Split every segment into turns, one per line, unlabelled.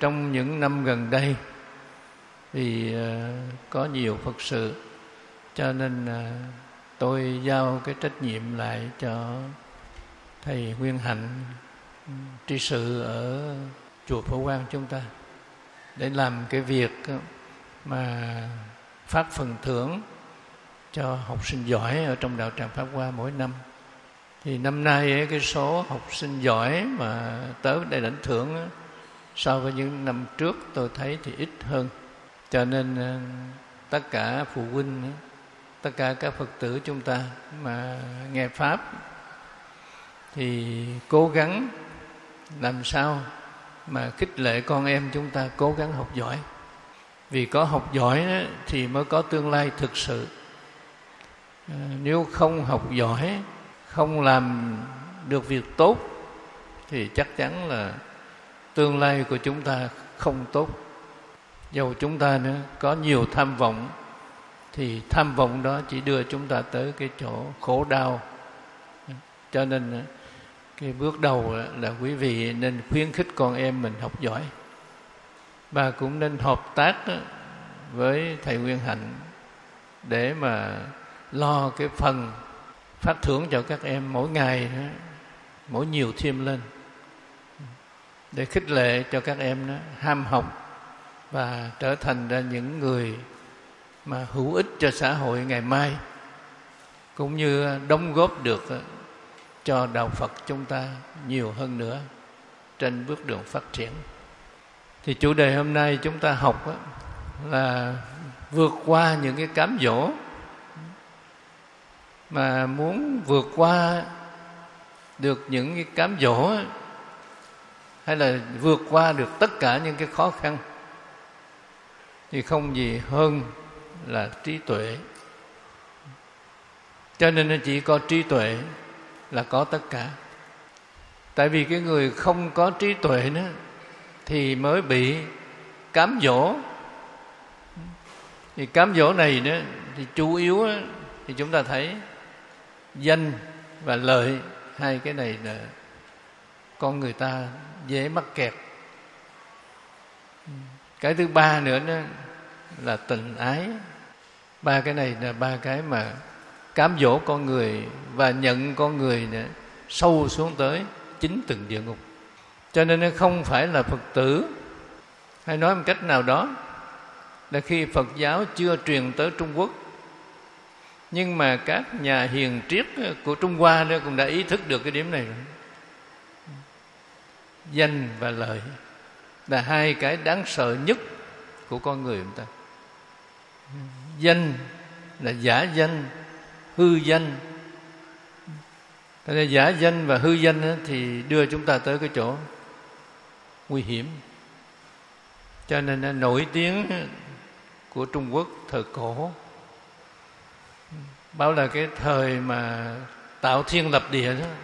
trong những năm gần đây vì có nhiều Phật sự, cho nên tôi giao cái trách nhiệm lại cho thầy Nguyên Hạnh tri sự ở chùa Phổ Quang chúng ta, để làm cái việc mà phát phần thưởng cho học sinh giỏi ở trong đạo tràng Pháp Hoa mỗi năm. Thì năm nay cái số học sinh giỏi mà tới đây lãnh thưởng so với những năm trước tôi thấy thì ít hơn. Cho nên tất cả phụ huynh, tất cả các Phật tử chúng ta mà nghe Pháp thì cố gắng làm sao mà khích lệ con em chúng ta cố gắng học giỏi. Vì có học giỏi thì mới có tương lai thực sự. Nếu không học giỏi, không làm được việc tốt thì chắc chắn là tương lai của chúng ta không tốt. Dầu chúng ta nữa có nhiều tham vọng thì tham vọng đó chỉ đưa chúng ta tới cái chỗ khổ đau. Cho nên cái bước đầu là quý vị nên khuyến khích con em mình học giỏi, và cũng nên hợp tác với thầy Nguyên Hạnh để mà lo cái phần phát thưởng cho các em mỗi ngày, mỗi nhiều thêm lên, để khích lệ cho các em đó ham học và trở thành ra những người mà hữu ích cho xã hội ngày mai, cũng như đóng góp được cho đạo Phật chúng ta nhiều hơn nữa trên bước đường phát triển. Thì chủ đề hôm nay chúng ta học là vượt qua những cái cám dỗ. Mà muốn vượt qua được những cái cám dỗ hay là vượt qua được tất cả những cái khó khăn thì không gì hơn là trí tuệ. Cho nên chỉ có trí tuệ là có tất cả. Tại vì cái người không có trí tuệ nữa thì mới bị cám dỗ. Thì cám dỗ này nữa thì chủ yếu thì chúng ta thấy danh và lợi, hai cái này là con người ta dễ mắc kẹt. Cái thứ ba nữa đó là tình ái. Ba cái này là ba cái mà cám dỗ con người và nhận con người nữa sâu xuống tới chính từng địa ngục. Cho nên nó không phải là Phật tử, hay nói một cách nào đó là khi Phật giáo chưa truyền tới Trung Quốc, nhưng mà các nhà hiền triết của Trung Hoa đó cũng đã ý thức được cái điểm này rồi. Danh và lợi là hai cái đáng sợ nhất của con người chúng ta. Danh là giả danh, hư danh. Thế nên giả danh và hư danh thì đưa chúng ta tới cái chỗ nguy hiểm. Cho nên nổi tiếng của Trung Quốc thời cổ bảo là cái thời mà tạo thiên lập địa đó.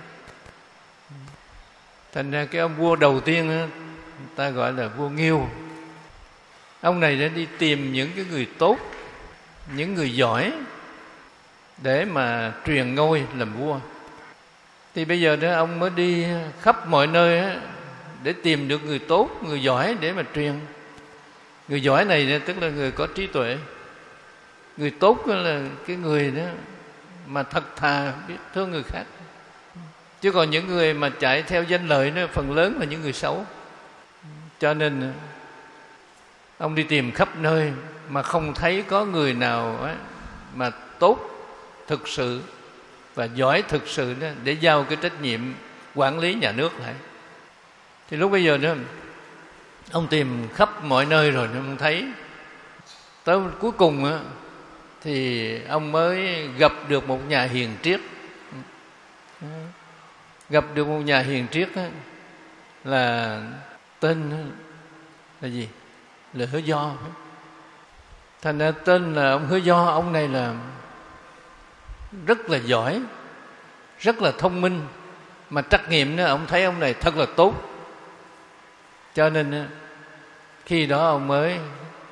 Thành ra cái ông vua đầu tiên đó, ta gọi là vua Nghiêu. Ông này đã đi tìm những cái người tốt, những người giỏi để mà truyền ngôi làm vua. Thì bây giờ đó ông mới đi khắp mọi nơi đó, để tìm được người tốt, người giỏi để mà truyền. Người giỏi này tức là người có trí tuệ. Người tốt là cái người đó mà thật thà biết thương người khác. Chứ còn những người mà chạy theo danh lợi đó, phần lớn là những người xấu. Cho nên ông đi tìm khắp nơi mà không thấy có người nào mà tốt thực sự và giỏi thực sự đó, để giao cái trách nhiệm quản lý nhà nước lại. Thì lúc bây giờ đó ông tìm khắp mọi nơi rồi ông thấy. Tới cuối cùng đó, thì ông mới gặp được một nhà hiền triết. Gặp được một nhà hiền triết đó, là tên là gì? Là Hứa Do. Thành ra tên là ông Hứa Do. Ông này là rất là giỏi, rất là thông minh, mà trắc nghiệm đó ông thấy ông này thật là tốt. Cho nên khi đó ông mới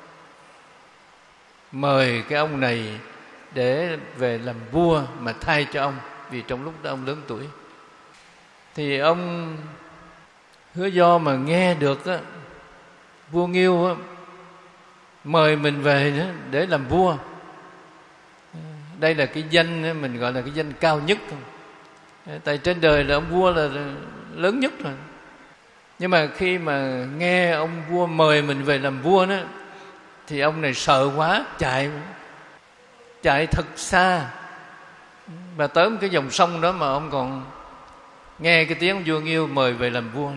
mời cái ông này để về làm vua mà thay cho ông, vì trong lúc đó ông lớn tuổi. Thì ông Hứa Do mà nghe được á, vua Nghiêu mời mình về đó để làm vua. Đây là cái danh mình gọi là cái danh cao nhất. Tại trên đời là ông vua là lớn nhất rồi. Nhưng mà khi mà nghe ông vua mời mình về làm vua đó, thì ông này sợ quá, chạy thật xa, và tới một cái dòng sông đó mà ông còn nghe cái tiếng vua Nghiêu mời về làm vua.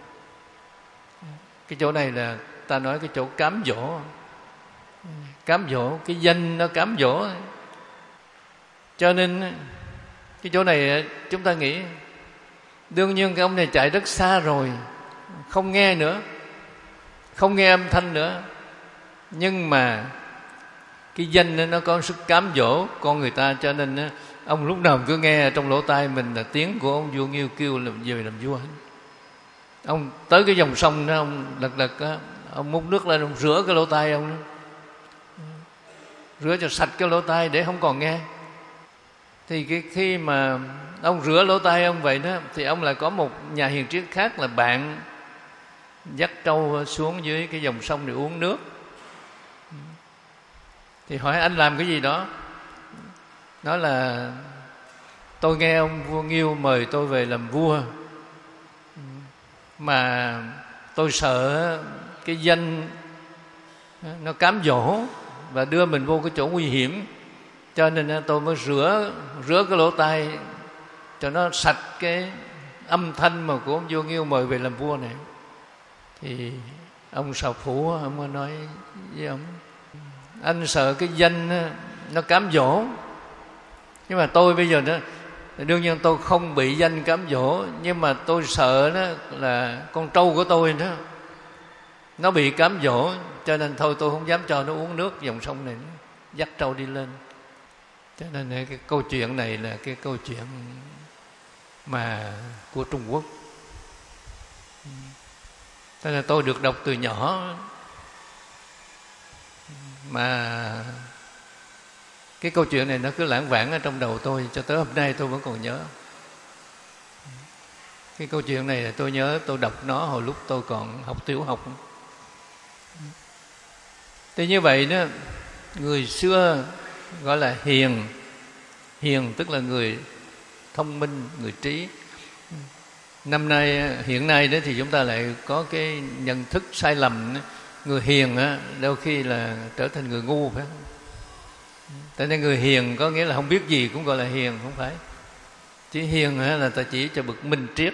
Cái chỗ này là ta nói cái chỗ cám dỗ. Cám dỗ, cái danh nó cám dỗ. Cho nên cái chỗ này chúng ta nghĩ đương nhiên cái ông này chạy rất xa rồi, không nghe nữa, không nghe âm thanh nữa. Nhưng mà cái danh nó có sức cám dỗ con người ta, cho nên ông lúc nào cứ nghe trong lỗ tai mình là tiếng của ông vua Nghiêu kêu là về làm vua. Ông tới cái dòng sông đó, ông lật ông múc nước lên, ông rửa cái lỗ tai ông đó. Rửa cho sạch cái lỗ tai để không còn nghe. Thì khi mà ông rửa lỗ tai ông vậy đó, thì ông lại có một nhà hiền triết khác là bạn dắt trâu xuống dưới cái dòng sông để uống nước. Thì hỏi anh làm cái gì đó. Nói là tôi nghe ông vua Nghiêu mời tôi về làm vua, mà tôi sợ cái danh nó cám dỗ và đưa mình vô cái chỗ nguy hiểm, cho nên tôi mới rửa cái lỗ tai cho nó sạch cái âm thanh mà của ông vua Nghiêu mời về làm vua này. Thì ông Sào Phủ ông mới nói với ông: anh sợ cái danh nó cám dỗ, nhưng mà tôi bây giờ đó, đương nhiên tôi không bị danh cám dỗ, nhưng mà tôi sợ đó là con trâu của tôi đó nó bị cám dỗ, cho nên thôi tôi không dám cho nó uống nước dòng sông này, dắt trâu đi lên. Cho nên cái câu chuyện này là cái câu chuyện mà của Trung Quốc. Thế là tôi được đọc từ nhỏ, mà cái câu chuyện này nó cứ lãng vảng ở trong đầu tôi cho tới hôm nay tôi vẫn còn nhớ. Cái câu chuyện này là tôi nhớ tôi đọc nó hồi lúc tôi còn học tiểu học. Thì như vậy đó, người xưa gọi là hiền. Hiền tức là người thông minh, người trí. Hiện nay đó thì chúng ta lại có cái nhận thức sai lầm. Người hiền á, đôi khi là trở thành người ngu, phải không? Tại nên người hiền có nghĩa là không biết gì cũng gọi là hiền, không phải. Chỉ hiền là ta chỉ cho bậc minh triết.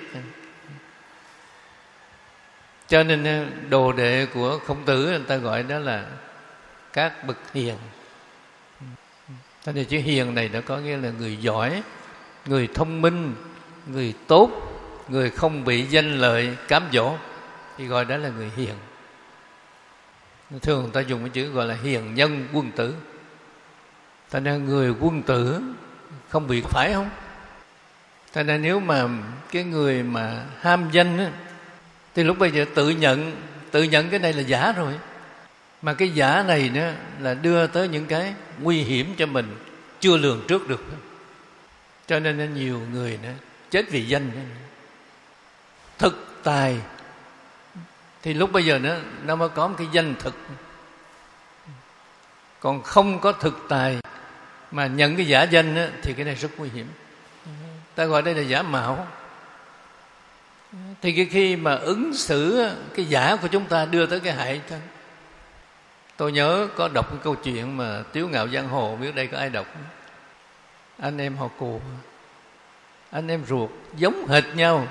Cho nên đồ đệ của Khổng Tử người ta gọi đó là các bậc hiền. Cho nên chữ hiền này nó có nghĩa là người giỏi, người thông minh, người tốt, người không bị danh lợi cám dỗ, thì gọi đó là người hiền. Thường người ta dùng cái chữ gọi là hiền nhân quân tử. Cho nên người quân tử không bị, phải không? Cho nên nếu mà cái người mà ham danh á, thì lúc bây giờ tự nhận cái này là giả rồi. Mà cái giả này đó là đưa tới những cái nguy hiểm cho mình chưa lường trước được. Cho nên nhiều người đó chết vì danh. Thực tài thì lúc bây giờ nó mới có một cái danh thực. Còn không có thực tài mà nhận cái giả danh đó, thì cái này rất nguy hiểm. Ta gọi đây là giả mạo. Thì khi mà ứng xử cái giả của chúng ta đưa tới cái hại cho. Tôi nhớ có đọc cái câu chuyện mà Tiếu Ngạo Giang Hồ, biết đây có ai đọc? Anh em họ Cù, anh em ruột giống hệt nhau,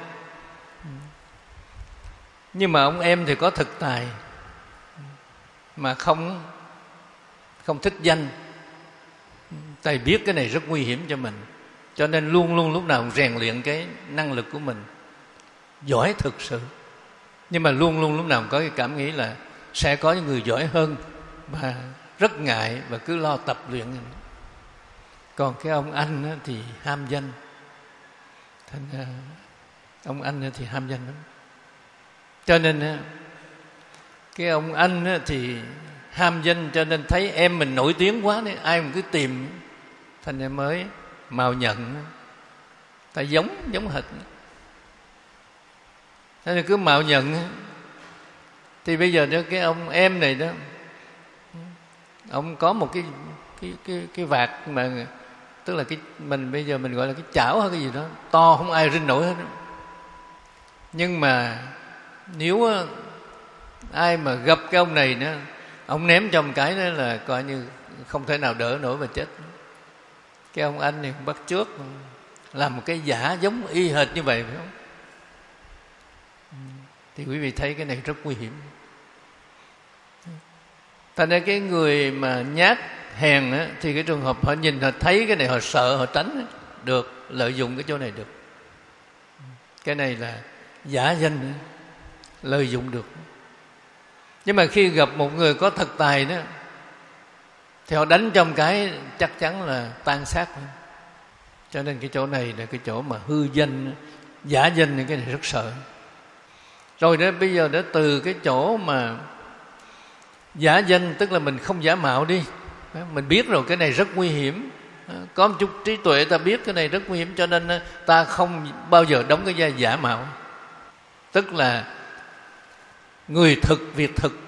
nhưng mà ông em thì có thực tài mà không thích danh. Tại biết cái này rất nguy hiểm cho mình, cho nên luôn luôn lúc nào cũng rèn luyện cái năng lực của mình, giỏi thực sự. Nhưng mà luôn luôn lúc nào cũng có cái cảm nghĩ là sẽ có những người giỏi hơn, mà rất ngại và cứ lo tập luyện. Còn cái ông anh thì ham danh. Thành ra ông anh thì ham danh lắm. Cho nên cái ông anh thì ham danh, cho nên thấy em mình nổi tiếng quá nên ai mà cứ tìm, thành ra mới mạo nhận. Tại giống hệt, thế nên cứ mạo nhận. Thì bây giờ đó cái ông em này đó, ông có một cái vạt mà tức là cái mình bây giờ mình gọi là cái chảo hay cái gì đó to không ai rinh nổi hết. Nhưng mà nếu ai mà gặp cái ông này nữa, ông ném cho một cái đó là coi như không thể nào đỡ nổi mà chết. Cái ông anh này bắt chước làm một cái giả giống y hệt như vậy, phải không? Thì quý vị thấy cái này rất nguy hiểm. Thành ra cái người mà nhát hèn á, thì cái trường hợp họ nhìn họ thấy cái này họ sợ, họ tránh được, lợi dụng cái chỗ này được. Cái này là giả danh, lợi dụng được. Nhưng mà khi gặp một người có thực tài đó, thì họ đánh trong cái chắc chắn là tan xác. Cho nên cái chỗ này là cái chỗ mà hư danh, giả danh, cái này rất sợ. Rồi đó bây giờ đó từ cái chỗ mà giả danh, tức là mình không giả mạo đi, mình biết rồi cái này rất nguy hiểm, có một chút trí tuệ ta biết cái này rất nguy hiểm, cho nên ta không bao giờ đóng cái vai giả mạo. Tức là người thực việc thực.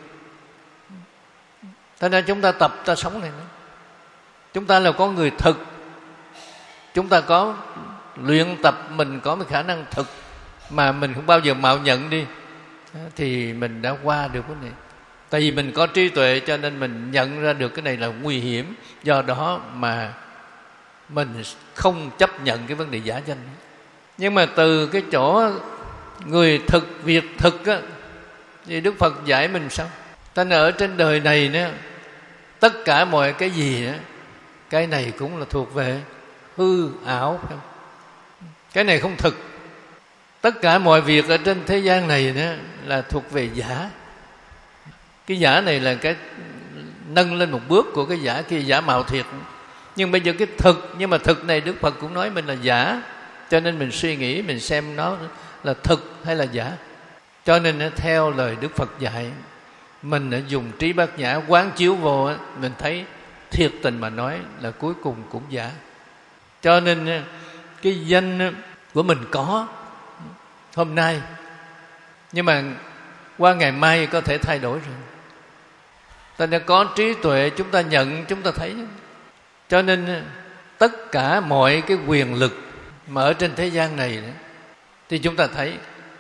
Thế nên chúng ta tập ta sống này nữa. Chúng ta là có người thực, chúng ta có luyện tập, mình có một khả năng thực mà mình không bao giờ mạo nhận đi, thì mình đã qua được cái này. Tại vì mình có trí tuệ cho nên mình nhận ra được cái này là nguy hiểm. Do đó mà mình không chấp nhận cái vấn đề giả danh. Nhưng mà từ cái chỗ người thực việc thực á, thì Đức Phật dạy mình sao? Ta ở trên đời này nữa, tất cả mọi cái gì á, cái này cũng là thuộc về hư ảo, phải không? Cái này không thực. Tất cả mọi việc ở trên thế gian này đó là thuộc về giả. Cái giả này là cái nâng lên một bước của cái giả kia, giả mạo thiệt. Nhưng bây giờ cái thực, nhưng mà thực này Đức Phật cũng nói mình là giả, cho nên mình suy nghĩ, mình xem nó là thực hay là giả. Cho nên theo lời Đức Phật dạy, mình đã dùng trí bát nhã quán chiếu vô, mình thấy thiệt tình mà nói là cuối cùng cũng giả. Cho nên cái danh của mình có hôm nay, nhưng mà qua ngày mai có thể thay đổi rồi. Ta đã có trí tuệ, chúng ta nhận, chúng ta thấy. Cho nên tất cả mọi cái quyền lực mà ở trên thế gian này đó, thì chúng ta thấy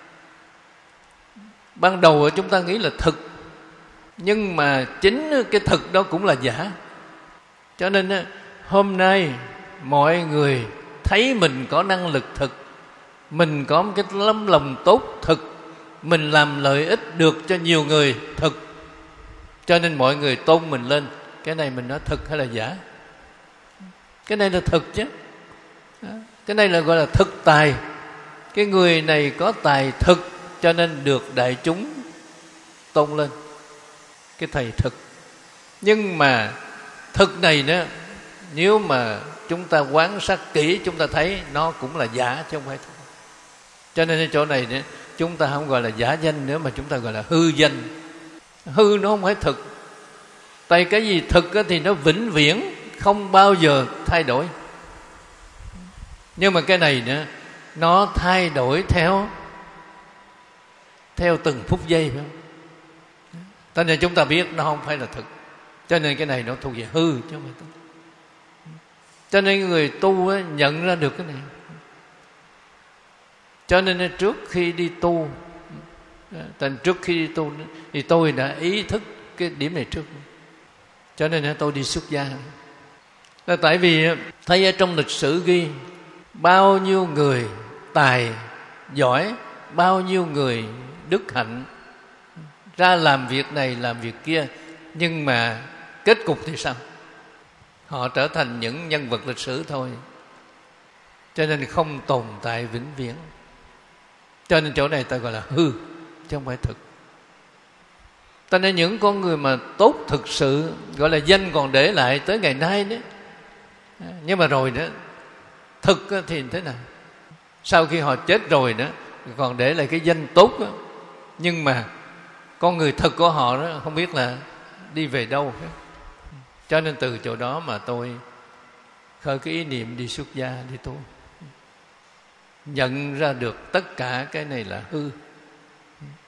ban đầu chúng ta nghĩ là thực, nhưng mà chính cái thực đó cũng là giả. Cho nên hôm nay mọi người thấy mình có năng lực thực, mình có một cái tấm lòng tốt thực, mình làm lợi ích được cho nhiều người thực, cho nên mọi người tôn mình lên. Cái này mình nói thực hay là giả? Cái này là thực chứ. Cái này là gọi là thực tài. Cái người này có tài thực, cho nên được đại chúng tôn lên, cái thầy thực. Nhưng mà thực này nữa, nếu mà chúng ta quan sát kỹ, chúng ta thấy nó cũng là giả chứ không phải thực. Cho nên ở chỗ này nữa, chúng ta không gọi là giả danh nữa, mà chúng ta gọi là hư danh. Hư nó không phải thực. Tại cái gì thực thì nó vĩnh viễn, không bao giờ thay đổi. Nhưng mà cái này nữa, nó thay đổi theo từng phút giây, phải không? Cho nên chúng ta biết nó không phải là thực. Cho nên cái này nó thuộc về hư chứ không phải thực. Cho nên người tu nhận ra được cái này. Cho nên trước khi đi tu, trước khi đi tu thì tôi đã ý thức cái điểm này trước. Cho nên tôi đi xuất gia. Là tại vì thấy ở trong lịch sử ghi bao nhiêu người tài giỏi, bao nhiêu người đức hạnh ra làm việc này làm việc kia, nhưng mà kết cục thì sao? Họ trở thành những nhân vật lịch sử thôi, cho nên không tồn tại vĩnh viễn. Cho nên chỗ này ta gọi là hư chứ không phải thực. Ta nên những con người mà tốt thực sự, gọi là danh còn để lại tới ngày nay đấy. Nhưng mà rồi đó, thực thì thế nào? Sau khi họ chết rồi đó, còn để lại cái danh tốt đó, nhưng mà con người thực của họ đó không biết là đi về đâu. Cho nên từ chỗ đó mà tôi khởi cái ý niệm đi xuất gia, đi tu. Nhận ra được tất cả cái này là hư.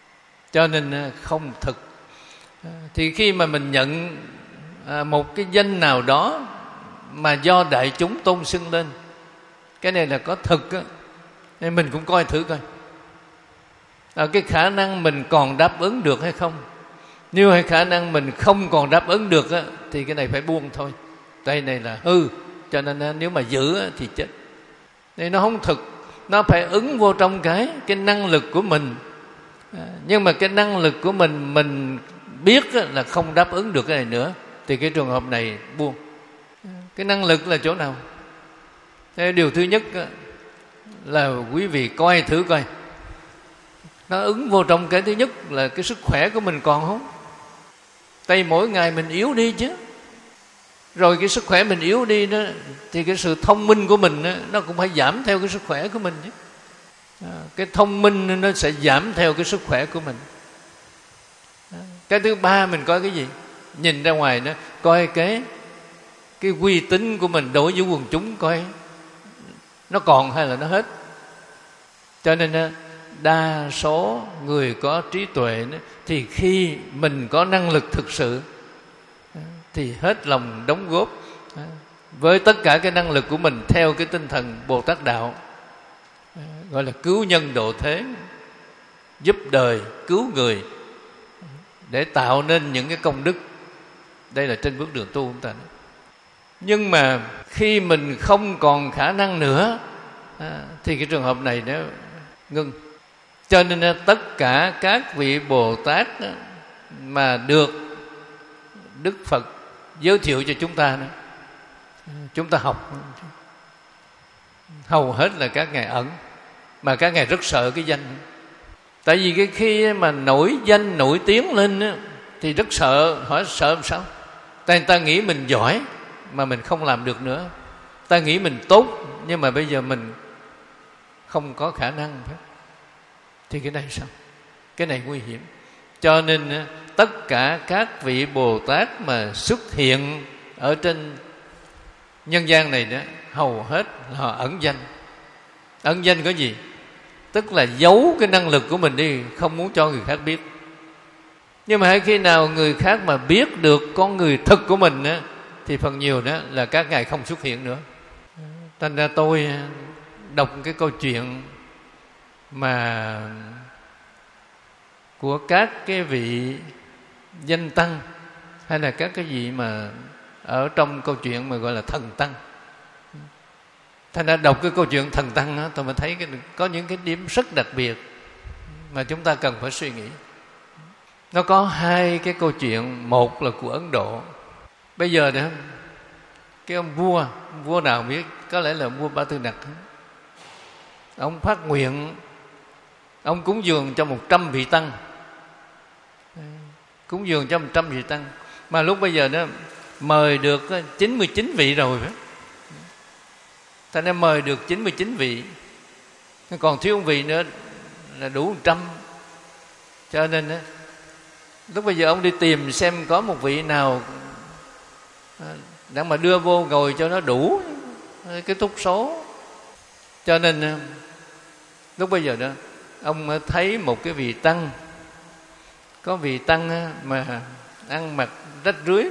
cho nên không thực. Thì khi mà mình nhận một cái danh nào đó mà do đại chúng tôn xưng lên, cái này là có thực á, nên mình cũng coi thử coi cái khả năng mình còn đáp ứng được hay không. Nếu hay khả năng mình không còn đáp ứng được á, thì cái này phải buông thôi. Cái này là hư, cho nên nếu mà giữ á, thì chết. Nên nó không thực, nó phải ứng vô trong cái năng lực của mình. Nhưng mà cái năng lực của mình biết là không đáp ứng được cái này nữa, thì cái trường hợp này buông. Cái năng lực là chỗ nào? Thế điều thứ nhất là quý vị coi thử coi nó ứng vô trong cái thứ nhất là cái sức khỏe của mình còn không. Tại mỗi ngày mình yếu đi chứ, rồi cái sức khỏe mình yếu đi đó, thì cái sự thông minh của mình đó, nó cũng phải giảm theo cái sức khỏe của mình chứ. Cái thông minh nó sẽ giảm theo cái sức khỏe của mình. Cái thứ ba mình coi cái gì? Nhìn ra ngoài đó, coi cái uy tín của mình đối với quần chúng, coi nó còn hay là nó hết. Cho nên đa số người có trí tuệ đó, thì khi mình có năng lực thực sự thì hết lòng đóng góp với tất cả cái năng lực của mình theo cái tinh thần Bồ Tát Đạo, gọi là cứu nhân độ thế, giúp đời, cứu người, để tạo nên những cái công đức. Đây là trên bước đường tu chúng ta. Nhưng mà khi mình không còn khả năng nữa thì cái trường hợp này nó ngưng. Cho nên tất cả các vị Bồ Tát mà được Đức Phật giới thiệu cho chúng ta đó, chúng ta học, hầu hết là các ngài ẩn, mà các ngài rất sợ cái danh. Tại vì cái khi mà nổi danh nổi tiếng lên đó, thì rất sợ. Hỏi sợ làm sao? Tại người ta nghĩ mình giỏi mà mình không làm được nữa, ta nghĩ mình tốt nhưng mà bây giờ mình không có khả năng, thì cái này sao? Cái này nguy hiểm. Cho nên tất cả các vị Bồ Tát mà xuất hiện ở trên nhân gian này đó, hầu hết họ ẩn danh. Ẩn danh có gì? Tức là giấu cái năng lực của mình đi, không muốn cho người khác biết. Nhưng mà khi nào người khác mà biết được con người thực của mình á, thì phần nhiều đó là các ngài không xuất hiện nữa. Thành ra tôi đọc cái câu chuyện mà của các cái vị danh tăng, hay là các cái vị mà ở trong câu chuyện mà gọi là thần tăng. Thành ra đọc cái câu chuyện thần tăng đó, tôi mới thấy có những cái điểm rất đặc biệt mà chúng ta cần phải suy nghĩ. Nó có hai cái câu chuyện. Một là của Ấn Độ. Bây giờ đó, cái ông vua nào biết, có lẽ là vua Ba Tư Nặc. Ông phát nguyện, ông cúng dường cho 100 vị tăng. Cúng dường cho 100 vị tăng. Mà lúc bây giờ đó mời được 99 vị rồi. Thành ra mời được 99 vị, còn thiếu một vị nữa là đủ 100. Cho nên đó, lúc bây giờ ông đi tìm xem có một vị nào để mà đưa vô ngồi cho nó đủ cái túc số. Cho nên lúc bây giờ đó ông thấy một cái vị tăng, có vị tăng mà ăn mặc rách rưới,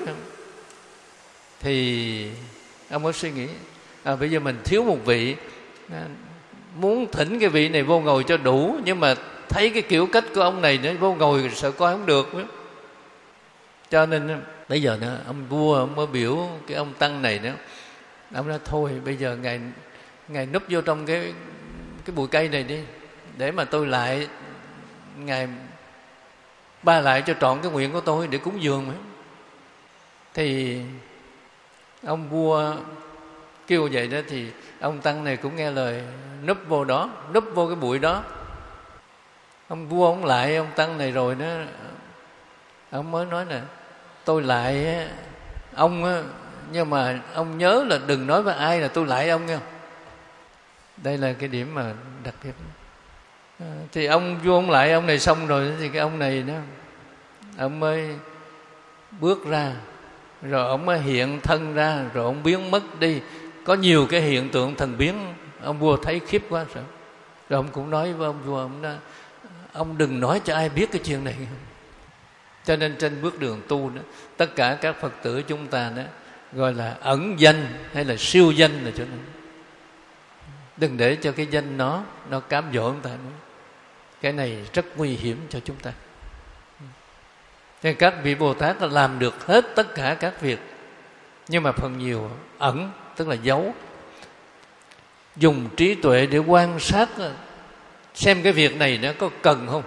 thì ông mới suy nghĩ bây giờ mình thiếu một vị, muốn thỉnh cái vị này vô ngồi cho đủ, nhưng mà thấy cái kiểu cách của ông này nữa, vô ngồi sợ coi không được nữa. Cho nên bây giờ nữa ông vua ông mới biểu cái ông tăng này nữa, ông nói thôi bây giờ ngài núp vô trong cái bụi cây này đi, để mà tôi lại ngài ba lại cho trọn cái nguyện của tôi để cúng dường. Thì ông vua kêu vậy đó, thì ông tăng này cũng nghe lời, núp vô đó, núp vô cái bụi đó. Ông vua ông lại ông tăng này rồi đó, ông mới nói nè, tôi lại ông á, nhưng mà ông nhớ là đừng nói với ai là tôi lại ông nghe. Đây là cái điểm mà đặc biệt. Thì ông vua ông lại ông này xong rồi, thì cái ông này đó, ông mới bước ra, rồi ông mới hiện thân ra, rồi ông biến mất đi. Có nhiều cái hiện tượng thần biến, ông vua thấy khiếp quá sợ. Rồi ông cũng nói với ông vua, ông đừng nói cho ai biết cái chuyện này. Cho nên trên bước đường tu đó, tất cả các Phật tử chúng ta đó gọi là ẩn danh hay là siêu danh là chỗ này. Đừng để cho cái danh nó cám dỗ chúng ta nữa. Cái này rất nguy hiểm cho chúng ta. Nên các vị Bồ Tát làm được hết tất cả các việc, nhưng mà phần nhiều ẩn, tức là giấu. Dùng trí tuệ để quan sát xem cái việc này nó có cần không,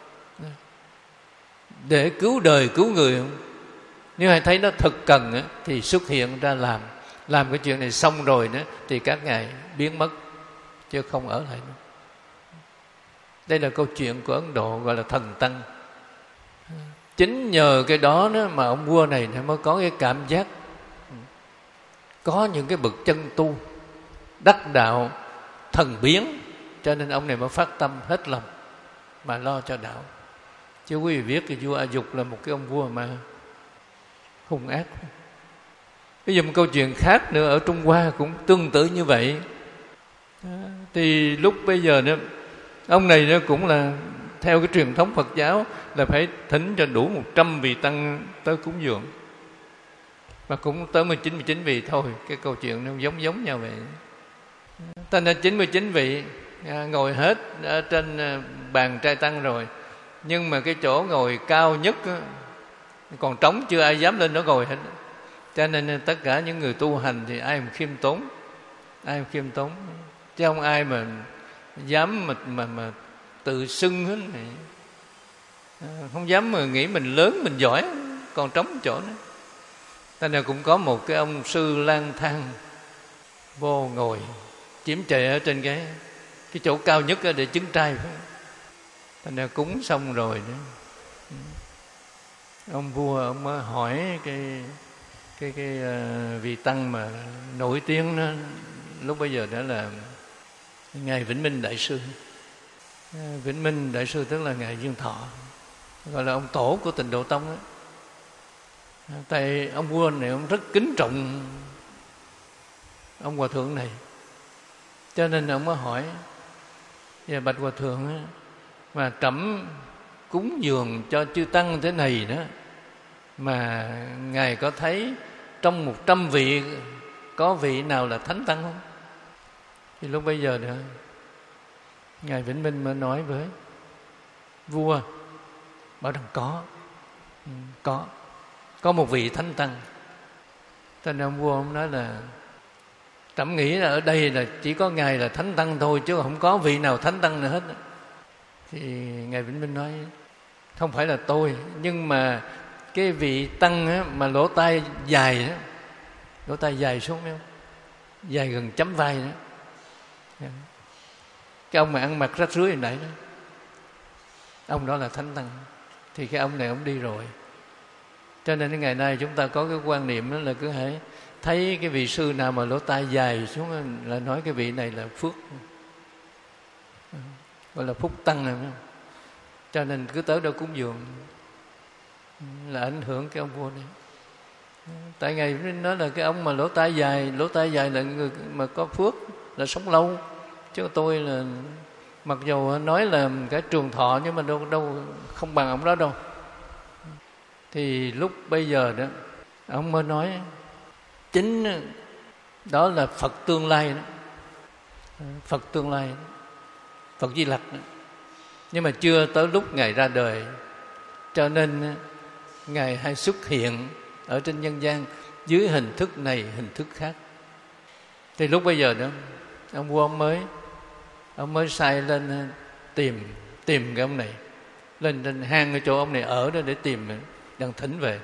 để cứu đời cứu người không. Nếu ai thấy nó thật cần thì xuất hiện ra làm cái chuyện này xong rồi đó, thì các ngài biến mất chứ không ở lại nữa. Đây là câu chuyện của Ấn Độ gọi là thần tăng. Chính nhờ cái đó mà ông vua này mới có cái cảm giác có những cái bậc chân tu đắc đạo thần biến, cho nên ông này mới phát tâm hết lòng mà lo cho đạo. Chứ quý vị biết cái vua A Dục là một cái ông vua mà hung ác. Bây giờ một câu chuyện khác nữa ở Trung Hoa cũng tương tự như vậy. Thì lúc bây giờ nữa, ông này nó cũng là theo cái truyền thống Phật giáo là phải thỉnh cho đủ 100 vị tăng tới cúng dường, mà cũng tới 19 vị thôi. Cái câu chuyện nó giống nhau vậy. Thành ra 99 vị ngồi hết ở trên bàn trai tăng rồi, nhưng mà cái chỗ ngồi cao nhất còn trống, chưa ai dám lên đó ngồi hết. Cho nên tất cả những người tu hành thì ai mà khiêm tốn, chứ không ai mà dám mà tự xưng hết này. Không dám mà nghĩ mình lớn mình giỏi, còn trống chỗ nữa. Thành ra cũng có một cái ông sư lang thang vô ngồi chiếm trệ ở trên cái chỗ cao nhất để chứng trai. Thành ra cúng xong rồi nữa, ông vua ông mới hỏi cái vị tăng mà nổi tiếng đó, lúc bây giờ đó là ngài Vĩnh Minh Đại Sư. Vĩnh Minh Đại Sư tức là ngài Duyên Thọ, gọi là ông tổ của Tịnh Độ Tông đó. Tại ông vua này ông rất kính trọng ông hòa thượng này, cho nên ông mới hỏi: "Dạ bạch hòa thượng, mà trẫm cúng dường cho chư tăng thế này đó, mà ngài có thấy trong 100 vị có vị nào là thánh tăng không?" Thì lúc bây giờ nữa ngài Vĩnh Minh mới nói với vua, bảo rằng có một vị thánh tăng. Thành ông vua ông nói là trẫm nghĩ là ở đây là chỉ có ngài là thánh tăng thôi, chứ không có vị nào thánh tăng nữa hết. Thì ngài Vĩnh Minh nói: "Không phải là tôi, nhưng mà cái vị tăng á, mà lỗ tai dài đó, lỗ tai dài xuống không, dài gần chấm vai đó, cái ông mà ăn mặc rách rưới hồi nãy đó, ông đó là thánh tăng." Thì cái ông này ông đi rồi. Cho nên ngày nay chúng ta có cái quan niệm đó là cứ hãy thấy cái vị sư nào mà lỗ tai dài xuống là nói cái vị này là phước, gọi là phúc tăng này. Cho nên cứ tới đâu cúng dường là ảnh hưởng cái ông vua này. Tại ngày nói là cái ông mà lỗ tai dài là người mà có phước, là sống lâu. Chứ tôi là mặc dù nói là cái trường thọ, nhưng mà đâu không bằng ông đó đâu. Thì lúc bây giờ đó ông mới nói chính đó là Phật tương lai đó, Phật tương lai đó, Phật Di Lặc đó. Nhưng mà chưa tới lúc ngài ra đời, cho nên ngài hay xuất hiện ở trên nhân gian dưới hình thức này hình thức khác. Thì lúc bây giờ đó ông vua ông mới sai lên tìm cái ông này, lên trên hang ở chỗ ông này ở đó để tìm, đang thỉnh về.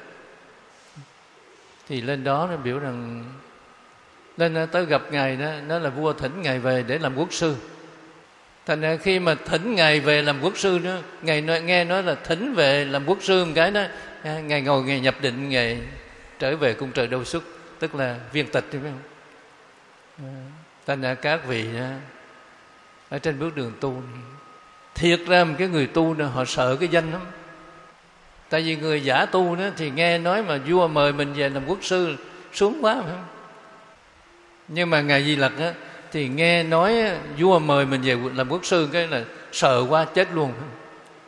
Thì lên đó nó biểu rằng lên tới gặp ngài đó, nó là vua thỉnh ngài về để làm quốc sư. Thành ra khi mà thỉnh ngài về làm quốc sư đó, ngài nghe nói là thỉnh về làm quốc sư một cái đó, ngài ngồi ngài nhập định, ngài trở về cung trời Đâu Xuất, tức là viên tịch, phải không? Thành ra các vị đó, ở trên bước đường tu, thiệt ra một cái người tu đó, họ sợ cái danh lắm. Tại vì người giả tu đó thì nghe nói mà vua mời mình về làm quốc sư sướng quá, phải không? Nhưng mà ngài Di Lặc á thì nghe nói vua mời mình về làm quốc sư cái là sợ quá chết luôn.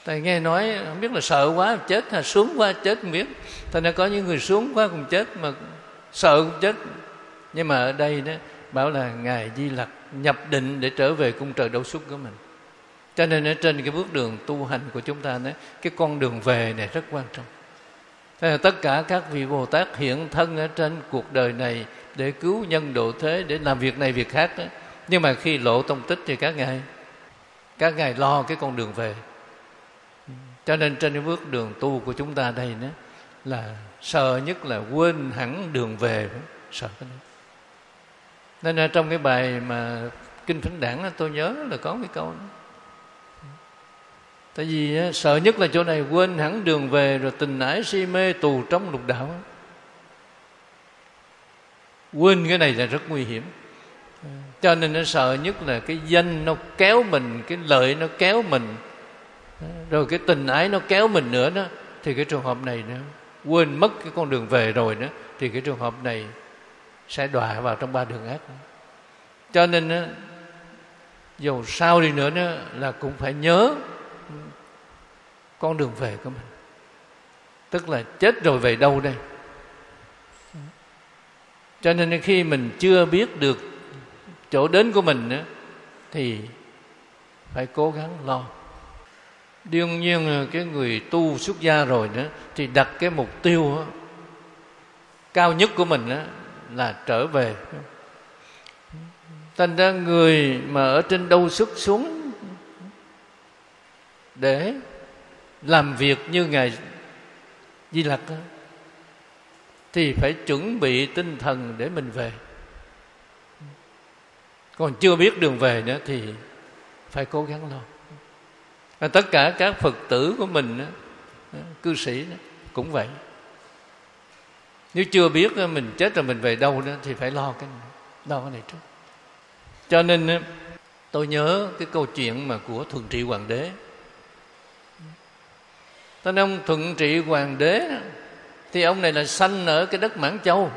Tại nghe nói không biết là sợ quá chết hay sướng quá chết không biết. Thành ra có những người sướng quá cũng chết, mà sợ cũng chết. Nhưng mà ở đây đó bảo là Ngài Di Lặc nhập định để trở về cung trời Đậu Xuất của mình. Cho nên ở trên cái bước đường tu hành của chúng ta đó, cái con đường về này rất quan trọng. Thế là tất cả các vị Bồ Tát hiện thân ở trên cuộc đời này để cứu nhân độ thế, để làm việc này việc khác đó. Nhưng mà khi lộ tông tích thì các ngài lo cái con đường về. Cho nên trên cái bước đường tu của chúng ta đây đó, là sợ nhất là quên hẳn đường về, sợ cái đó. Nên là trong cái bài mà Kinh Phánh Đản tôi nhớ là có cái câu đó. Tại vì sợ nhất là chỗ này, quên hẳn đường về, rồi tình ái si mê tù trong lục đạo. Quên cái này là rất nguy hiểm. Cho nên nó sợ nhất là cái danh nó kéo mình, cái lợi nó kéo mình, rồi cái tình ái nó kéo mình nữa đó. Thì cái trường hợp này nó quên mất cái con đường về rồi đó, thì cái trường hợp này sẽ đọa vào trong ba đường ác. Cho nên dù sao đi nữa đó, là cũng phải nhớ con đường về của mình. Tức là chết rồi về đâu đây? Cho nên khi mình chưa biết được chỗ đến của mình đó, thì phải cố gắng lo. Đương nhiên cái người tu xuất gia rồi đó, thì đặt cái mục tiêu đó, cao nhất của mình đó, là trở về. Thành ra người mà ở trên Đâu Xuất xuống để làm việc như Ngài Di Lặc đó, thì phải chuẩn bị tinh thần để mình về. Còn chưa biết đường về nữa thì phải cố gắng lo. Và tất cả các Phật tử của mình đó, cư sĩ đó, cũng vậy. Nếu chưa biết mình chết rồi mình về đâu đó, thì phải lo cái này trước. Cho nên tôi nhớ cái câu chuyện mà của Thuận Trị Hoàng đế. Tên ông Thuận Trị Hoàng đế thì ông này là sanh ở cái đất Mãn Châu.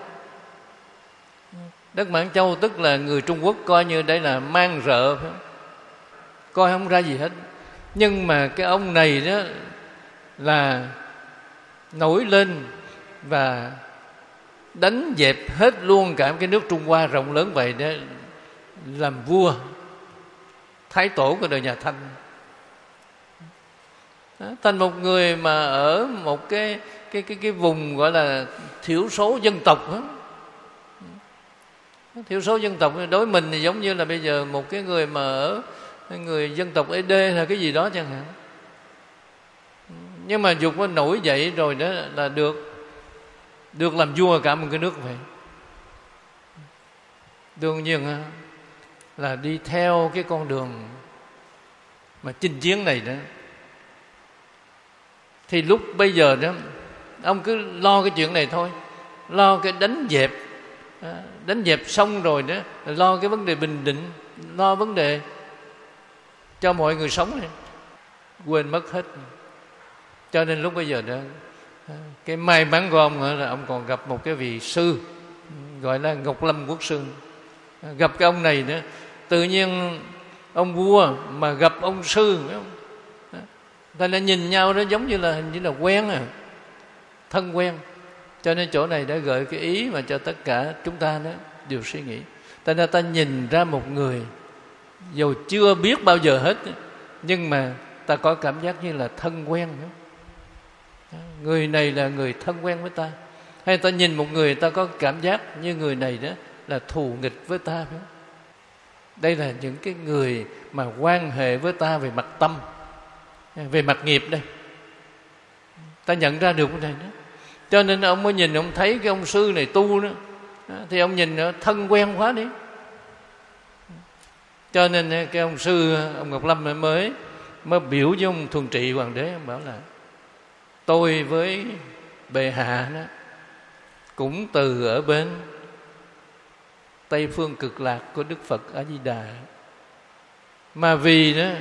Đất Mãn Châu tức là người Trung Quốc coi như đây là mang rợ, phải không? Coi không ra gì hết. Nhưng mà cái ông này đó là nổi lên và đánh dẹp hết luôn cả cái nước Trung Hoa rộng lớn vậy đó, làm vua thái tổ của đời nhà Thanh. Đó, thành một người mà ở một cái vùng gọi là thiểu số dân tộc đó. Thiểu số dân tộc đối mình thì giống như là bây giờ một cái người mà ở người dân tộc ED hay cái gì đó chẳng hạn. Nhưng mà dục nó nổi dậy rồi đó là được làm vua cả một cái nước vậy. Đương nhiên là đi theo cái con đường mà chinh chiến này đó, thì lúc bây giờ đó ông cứ lo cái chuyện này thôi, lo cái đánh dẹp xong rồi đó, lo cái vấn đề bình định, lo vấn đề cho mọi người sống này, quên mất hết. Cho nên lúc bây giờ đó, cái may mắn của ông là ông còn gặp một cái vị sư gọi là Ngọc Lâm Quốc sư. Gặp cái ông này đó, tự nhiên ông vua mà gặp ông sư, phải không? Ta đã nhìn nhau đó giống như là hình như là quen thân quen. Cho nên chỗ này đã gợi cái ý mà cho tất cả chúng ta đó đều suy nghĩ. Ta nên ta nhìn ra một người dù chưa biết bao giờ hết, nhưng mà ta có cảm giác như là thân quen, phải không? Người này là người thân quen với ta. Hay ta nhìn một người ta có cảm giác như người này đó là thù nghịch với ta, phải không? Đây là những cái người mà quan hệ với ta về mặt tâm, về mặt nghiệp đây. Ta nhận ra được cái này đó. Cho nên ông mới nhìn, ông thấy cái ông sư này tu đó, thì ông nhìn thân quen quá đi. Cho nên cái ông sư, ông Ngọc Lâm mới biểu với ông Thuận Trị Hoàng đế, ông bảo là tôi với bệ hạ đó cũng từ ở bên Tây phương cực lạc của Đức Phật A Di Đà, mà vì đó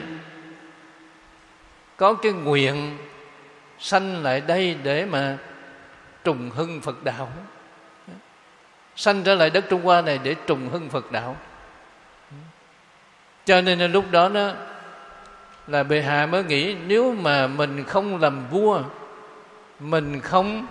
có cái nguyện sanh lại đây để mà trùng hưng Phật đạo, sanh trở lại đất Trung Hoa này để trùng hưng Phật đạo. Cho nên lúc đó là bệ hạ mới nghĩ nếu mà mình không làm vua, mình không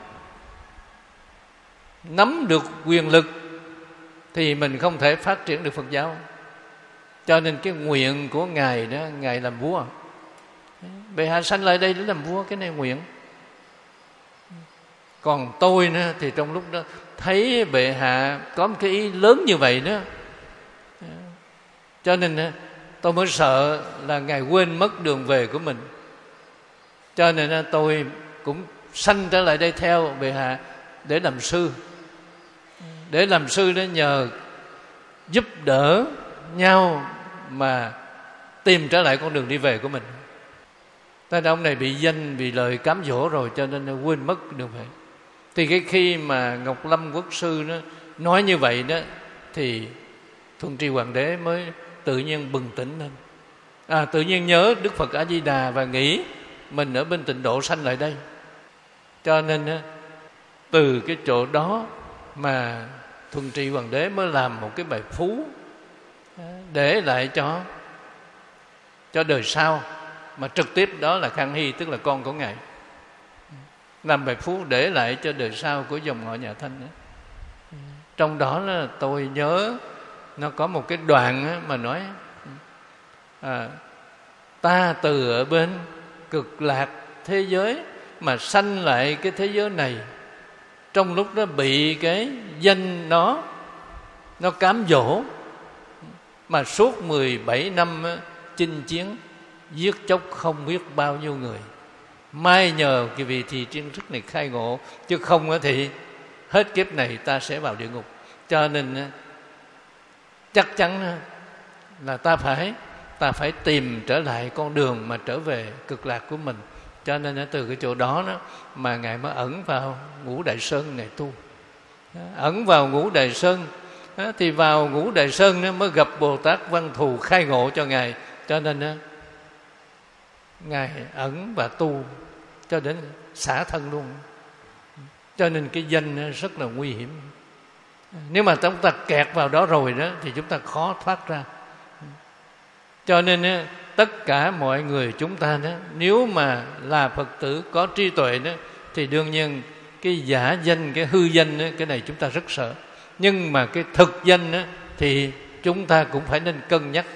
nắm được quyền lực thì mình không thể phát triển được Phật giáo. Cho nên cái nguyện của Ngài đó, Ngài làm vua. Bệ hạ sanh lại đây để làm vua, cái này nguyện. Còn tôi nữa thì trong lúc đó thấy bệ hạ có một cái ý lớn như vậy đó, cho nên tôi mới sợ là Ngài quên mất đường về của mình. Cho nên tôi cũng sanh trở lại đây theo bệ hạ để làm sư. Để làm sư đó nhờ giúp đỡ nhau mà tìm trở lại con đường đi về của mình. Tại ông này bị danh, bị lời cám dỗ rồi, cho nên quên mất đường về. Thì khi mà Ngọc Lâm Quốc sư nó nói như vậy đó, thì Thuận Tri Hoàng đế mới tự nhiên bừng tỉnh lên. Tự nhiên nhớ Đức Phật A Di Đà và nghĩ mình ở bên Tịnh Độ sanh lại đây. Cho nên từ cái chỗ đó mà Thuận Trị Hoàng đế mới làm một cái bài phú để lại cho đời sau, mà trực tiếp đó là Khang Hy, tức là con của Ngài, làm bài phú để lại cho đời sau của dòng họ nhà Thanh. Trong đó là tôi nhớ nó có một cái đoạn mà nói ta từ ở bên cực lạc thế giới mà sanh lại cái thế giới này, trong lúc đó bị cái danh nó cám dỗ, mà suốt 17 năm chinh chiến giết chóc không biết bao nhiêu người. May nhờ cái vị thị tri thức này khai ngộ, chứ không thì hết kiếp này ta sẽ vào địa ngục. Cho nên chắc chắn là ta phải tìm trở lại con đường mà trở về cực lạc của mình. Cho nên từ cái chỗ đó mà Ngài mới ẩn vào Ngũ Đại Sơn, Ngài tu. Ẩn vào Ngũ Đại Sơn, thì vào Ngũ Đại Sơn mới gặp Bồ Tát Văn Thù khai ngộ cho Ngài. Cho nên Ngài ẩn và tu cho đến xả thân luôn. Cho nên cái danh rất là nguy hiểm. Nếu mà chúng ta kẹt vào đó rồi đó thì chúng ta khó thoát ra. Cho nên tất cả mọi người chúng ta đó, nếu mà là Phật tử có trí tuệ đó, thì đương nhiên cái giả danh, cái hư danh đó, cái này chúng ta rất sợ. Nhưng mà cái thực danh đó, thì chúng ta cũng phải nên cân nhắc.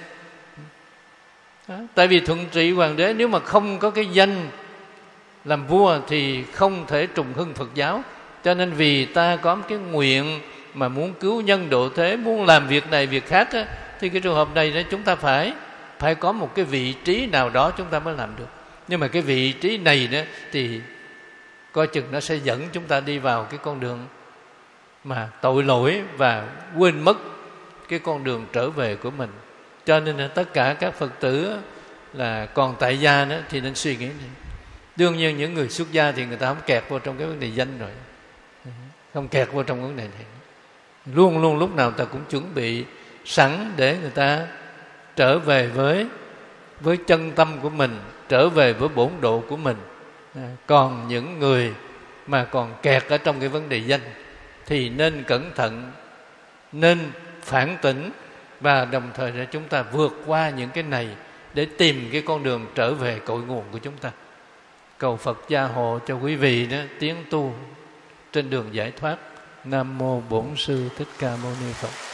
Tại vì Thuận Trị Hoàng đế nếu mà không có cái danh làm vua thì không thể trùng hưng Phật giáo. Cho nên vì ta có cái nguyện mà muốn cứu nhân độ thế, muốn làm việc này việc khác á, thì cái trường hợp này đó, chúng ta phải có một cái vị trí nào đó chúng ta mới làm được. Nhưng mà cái vị trí này đó thì coi chừng nó sẽ dẫn chúng ta đi vào cái con đường mà tội lỗi và quên mất cái con đường trở về của mình. Cho nên là tất cả các Phật tử là còn tại gia đó thì nên suy nghĩ này. Đương nhiên những người xuất gia thì người ta không kẹt vào trong cái vấn đề danh rồi, không kẹt vào trong vấn đề này. Luôn luôn lúc nào ta cũng chuẩn bị sẵn để người ta trở về với chân tâm của mình, trở về với bổn độ của mình. Còn những người mà còn kẹt ở trong cái vấn đề danh thì nên cẩn thận, nên phản tỉnh, và đồng thời là chúng ta vượt qua những cái này để tìm cái con đường trở về cội nguồn của chúng ta. Cầu Phật gia hộ cho quý vị đó tiến tu trên đường giải thoát. Nam mô Bổn Sư Thích Ca Mâu Ni Phật.